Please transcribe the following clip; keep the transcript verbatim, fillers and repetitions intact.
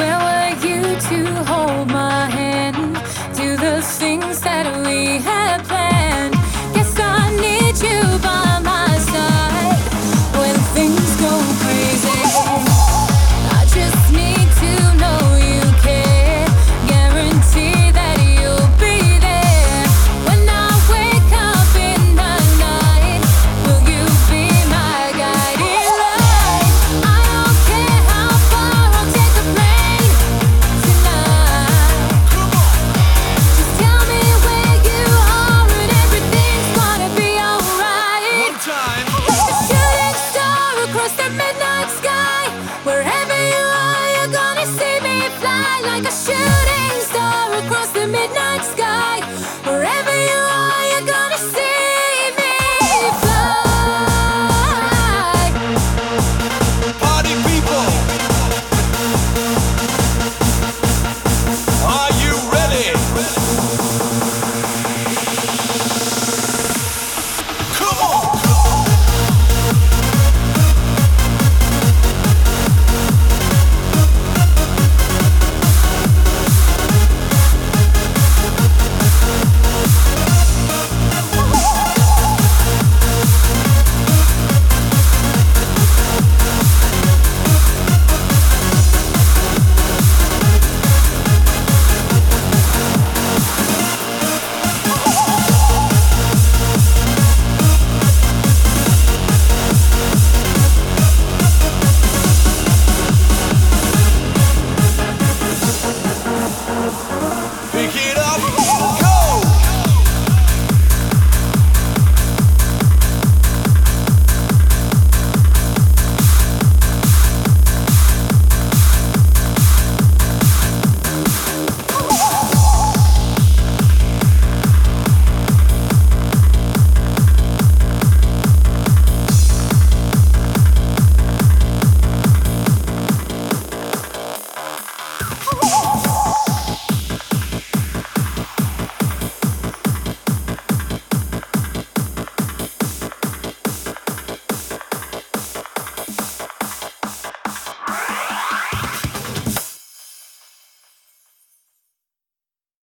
Where were you to hold my hand? Do the things that we had planned. Guess I need you by my side when things go crazy. I just need to know you care. Guarantee that you'll be there when I wake up in the night. Will you be my guiding light? I don't care how far, I'll take a plane tonight. Just tell me where you are and everything's gonna be alright. One time. Like a shooting star across the midnight sky. Wherever you are, you're gonna see me fly like a shooting